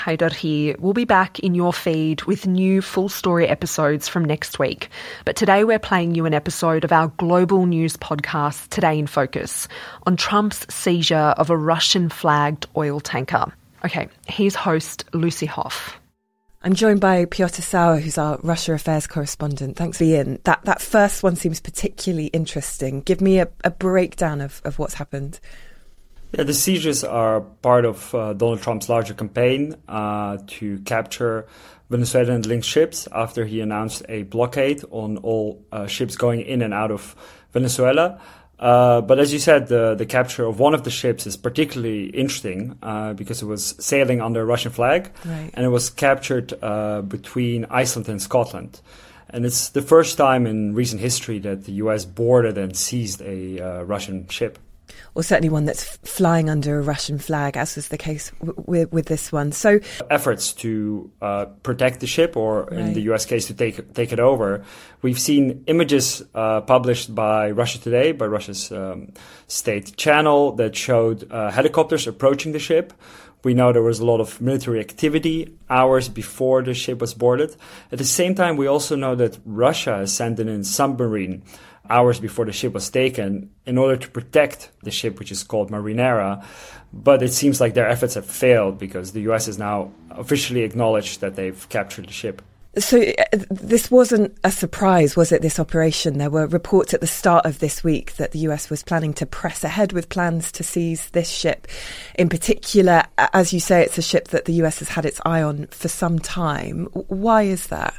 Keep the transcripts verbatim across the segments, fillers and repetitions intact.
Haidar here. We'll be back in your feed with new full story episodes from next week. But today we're playing you an episode of our global news podcast, Today in Focus, on Trump's seizure of a Russian-flagged oil tanker. Okay, here's host Lucy Hoff. I'm joined by Piotr Sauer, who's our Russia Affairs correspondent. Thanks for being in. That that first one seems particularly interesting. Give me a, a breakdown of, of what's happened. Yeah, the seizures are part of uh, Donald Trump's larger campaign uh, to capture Venezuelan-linked ships after he announced a blockade on all uh, ships going in and out of Venezuela. Uh, but as you said, the, the capture of one of the ships is particularly interesting uh, because it was sailing under a Russian flag, right. And it was captured uh, between Iceland and Scotland. And it's the first time in recent history that the U S boarded and seized a uh, Russian ship. Or certainly one that's flying under a Russian flag, as was the case w- with, with this one. So efforts to uh, protect the ship, or right. in the U S case, to take take it over. We've seen images uh, published by Russia Today, by Russia's um, state channel, that showed uh, helicopters approaching the ship. We know there was a lot of military activity hours before the ship was boarded. At the same time, we also know that Russia has sent in a submarine hours before the ship was taken in order to protect the ship, which is called Marinera. But it seems like their efforts have failed because the U S has now officially acknowledged that they've captured the ship. So uh, this wasn't a surprise, was it, this operation? There were reports at the start of this week that the U S was planning to press ahead with plans to seize this ship. In particular, as you say, it's a ship that the U S has had its eye on for some time. Why is that?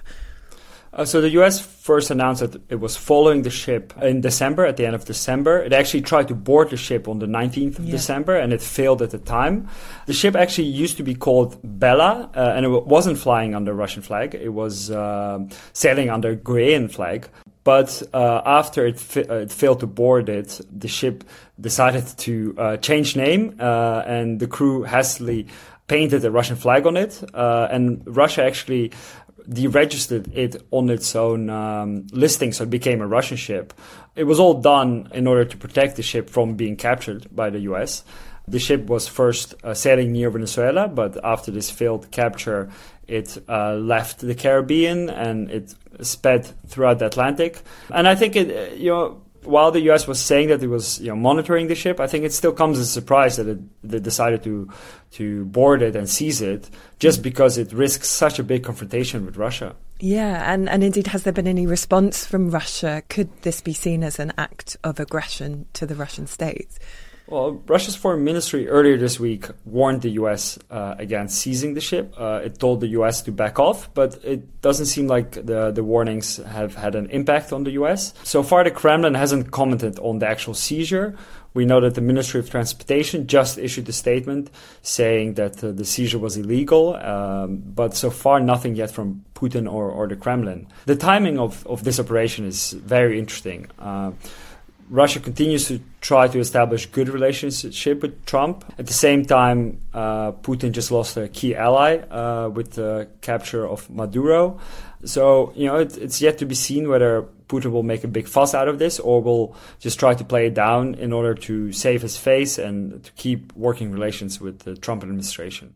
Uh, so the U S first announced that it was following the ship in December, at the end of December. It actually tried to board the ship on the nineteenth of yeah. December, and it failed at the time. The ship actually used to be called Bella, uh, and it wasn't flying under Russian flag. It was uh, sailing under Guinean flag. But uh, after it, fi- uh, it failed to board it, the ship decided to uh, change name, uh, and the crew hastily painted a Russian flag on it. Uh, and Russia actually deregistered it on its own um, listing, so it became a Russian ship. It was all done in order to protect the ship from being captured by the U S. The ship was first uh, sailing near Venezuela, but after this failed capture, it uh, left the Caribbean and it sped throughout the Atlantic. And I think it, you know, while the U S was saying that it was, you know, monitoring the ship, I think it still comes as a surprise that it they decided to to board it and seize it, just because it risks such a big confrontation with Russia. Yeah, and, and indeed, has there been any response from Russia? Could this be seen as an act of aggression to the Russian state? Well, Russia's foreign ministry earlier this week warned the U S uh, against seizing the ship. Uh, it told the U S to back off, but it doesn't seem like the, the warnings have had an impact on the U S. So far, the Kremlin hasn't commented on the actual seizure. We know that the Ministry of Transportation just issued a statement saying that uh, the seizure was illegal, um, but so far nothing yet from Putin or, or the Kremlin. The timing of, of this operation is very interesting. Uh, Russia continues to try to establish good relationship with Trump. At the same time, uh, Putin just lost a key ally uh, with the capture of Maduro. So, you know, it, it's yet to be seen whether Putin will make a big fuss out of this or will just try to play it down in order to save his face and to keep working relations with the Trump administration.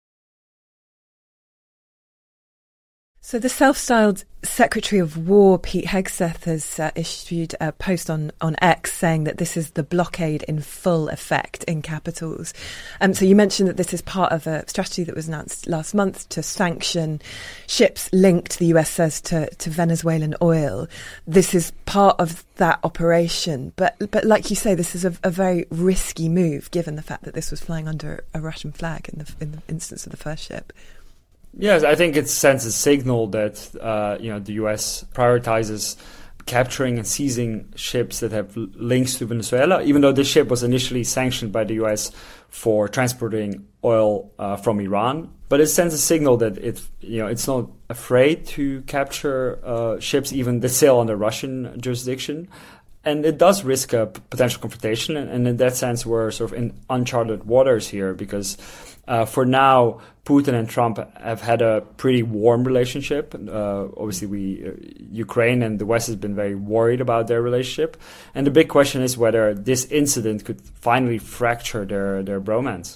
So the self-styled Secretary of War, Pete Hegseth, has uh, issued a post on, on X saying that this is the blockade in full effect in capitals. Um, so you mentioned that this is part of a strategy that was announced last month to sanction ships linked, the U S says, to, to Venezuelan oil. This is part of that operation. But but like you say, this is a, a very risky move, given the fact that this was flying under a Russian flag in the, in the instance of the first ship. Yes, I think it sends a signal that uh, you know the U S prioritizes capturing and seizing ships that have links to Venezuela, even though this ship was initially sanctioned by the U S for transporting oil uh, from Iran. But it sends a signal that it you know it's not afraid to capture uh, ships even that sail under Russian jurisdiction. And it does risk a potential confrontation, and in that sense, we're sort of in uncharted waters here because uh, for now, Putin and Trump have had a pretty warm relationship. Uh, obviously, we uh, Ukraine and the West has been very worried about their relationship, and the big question is whether this incident could finally fracture their their bromance.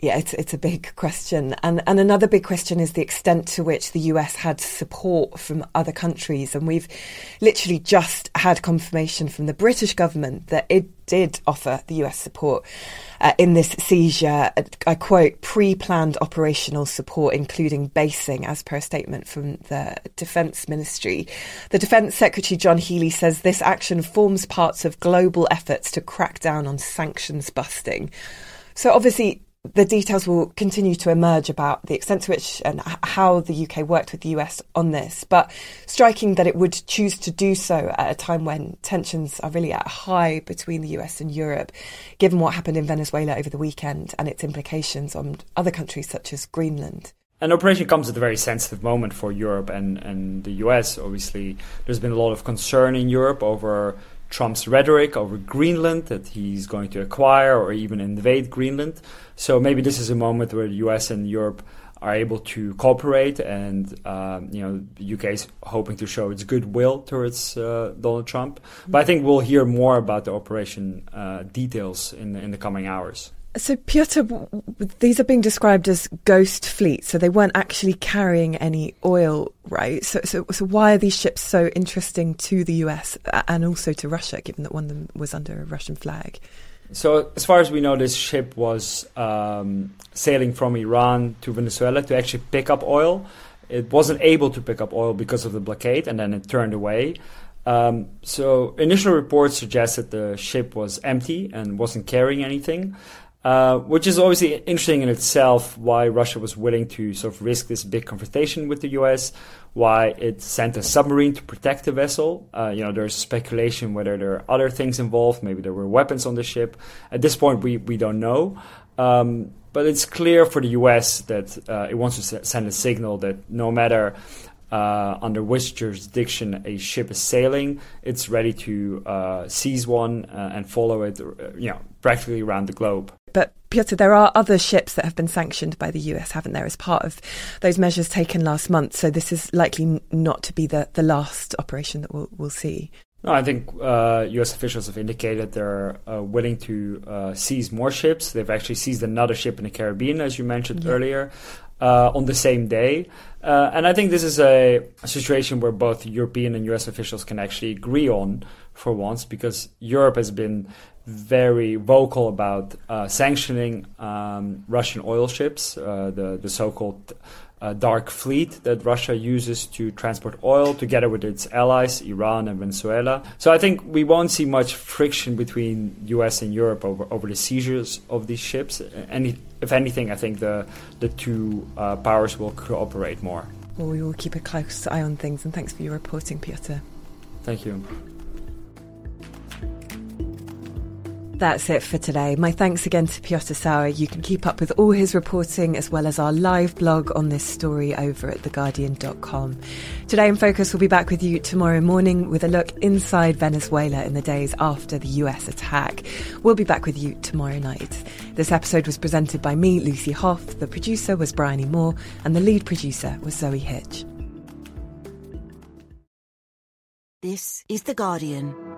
Yeah, it's it's a big question. And and another big question is the extent to which the U S had support from other countries. And we've literally just had confirmation from the British government that it did offer the U S support uh, in this seizure. I quote, pre-planned operational support, including basing, as per a statement from the Defence Ministry. The Defence Secretary, John Healey, says this action forms parts of global efforts to crack down on sanctions busting. So obviously, the details will continue to emerge about the extent to which and how the U K worked with the U S on this, but striking that it would choose to do so at a time when tensions are really at a high between the U S and Europe, given what happened in Venezuela over the weekend and its implications on other countries such as Greenland. An operation comes at a very sensitive moment for Europe and, and the U S. Obviously, there's been a lot of concern in Europe over Trump's rhetoric over Greenland, that he's going to acquire or even invade Greenland. So maybe this is a moment where the U S and Europe are able to cooperate, and um, you know, the U K is hoping to show its goodwill towards uh, Donald Trump. But I think we'll hear more about the operation uh, details in the, in the coming hours. So, Piotr, these are being described as ghost fleets, so they weren't actually carrying any oil, right? So, so, so why are these ships so interesting to the U S and also to Russia, given that one of them was under a Russian flag? So, as far as we know, this ship was um, sailing from Iran to Venezuela to actually pick up oil. It wasn't able to pick up oil because of the blockade, and then it turned away. Um, so, initial reports suggest that the ship was empty and wasn't carrying anything. Uh, which is obviously interesting in itself, why Russia was willing to sort of risk this big confrontation with the U S, why it sent a submarine to protect the vessel. Uh, you know, there's speculation whether there are other things involved. Maybe there were weapons on the ship. At this point, we, we don't know. Um, but it's clear for the U S that uh, it wants to send a signal that no matter Uh, under which jurisdiction a ship is sailing, it's ready to uh, seize one uh, and follow it, uh, you know, practically around the globe. But Piotr, there are other ships that have been sanctioned by the U S, haven't there, as part of those measures taken last month? So this is likely n- not to be the, the last operation that we'll, we'll see. No, I think uh, U S officials have indicated they're uh, willing to uh, seize more ships. They've actually seized another ship in the Caribbean, as you mentioned yeah. earlier, uh, on the same day. Uh, and I think this is a, a situation where both European and U S officials can actually agree on for once, because Europe has been very vocal about uh, sanctioning um, Russian oil ships, uh, the, the so-called uh, dark fleet that Russia uses to transport oil together with its allies, Iran and Venezuela. So I think we won't see much friction between U S and Europe over, over the seizures of these ships. And if anything, I think the, the two uh, powers will cooperate more. Well, we will keep a close eye on things, and thanks for your reporting, Piotr. Thank you. That's it for today. My thanks again to Piotr Sauer. You can keep up with all his reporting as well as our live blog on this story over at the guardian dot com. Today in Focus will be back with you tomorrow morning with a look inside Venezuela in the days after the U S attack. We'll be back with you tomorrow night. This episode was presented by me, Lucy Hoff. The producer was Bryony Moore and the lead producer was Zoe Hitch. This is The Guardian.